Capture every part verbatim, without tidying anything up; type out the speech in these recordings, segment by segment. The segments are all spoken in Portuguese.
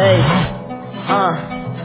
Ei, ah,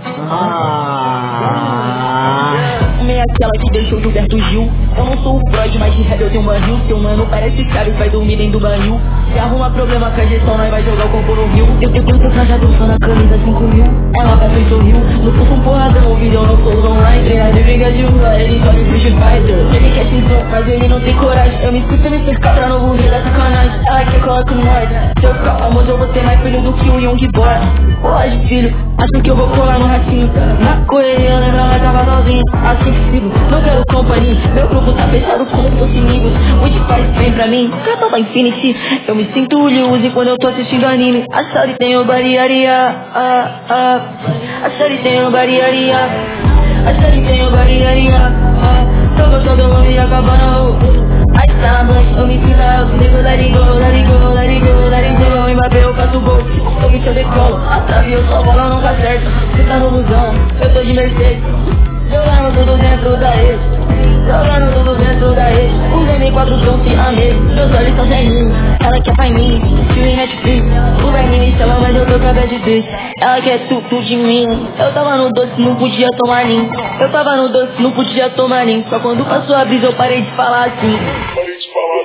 ah. Uma é aquela que deixou o Gilberto Gil. Eu não sou o Freud, mas de rap eu tenho um barril. Seu mano parece Chaves, vai dormir dentro do barril. Se arruma problema com a gestão, nós vai jogar o corpo no rio. Eu, eu, eu tô trajado só na camisa cinco mil. Ela passou e sorriu. No pulso um porradão, o vídeo não sou online. Treinar de briga de rua, ele joga Street Fighter. Ele quer x mas ele não tem coragem. Eu me escuto e me cercar pra novo rio da sacanagem. Ela quer colar com nós. Se eu ficar famoso eu vou ser mais filho do que o Young Boy. Hoje filho, acho que eu vou colar no ratinho. Na correria lembra, mas tava sozinho. Assim que sigo, não quero companhia. Meu grupo tá fechado com os meus inimigos. O de faz bem pra mim, capa Infinity. Eu me sinto o Liuzi quando eu tô assistindo anime. A série tem o bariaria, ah, ah. A série tem o bariaria, a série tem o bariaria, ah. Tô gostando, eu vou me acabar na rua. Aí tá bom, eu me sinto alto. Nego, let it go, let it go, let it go, let it go. O Mbappé eu faço gol, eu me eu decolo. A trave eu só bola nunca acerta. Você tá no busão, eu tô de Mercedes. Jogando tudo dentro da rede, jogando tudo dentro da rede. Os M quatro são se amigos, meus olhos são velhinhos. Ela quer pai mim, filme Netflix. O velhinho me chama, mas eu tô cabelo de três. Ela quer tudo de mim. Eu tava no doce, não podia tomar nem. Eu tava no doce, não podia tomar nem. Só quando passou a brisa eu parei de falar assim. Parei de falar.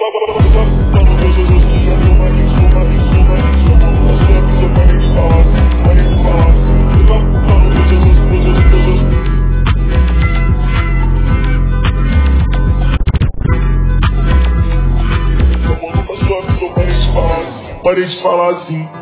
Parei de falar assim.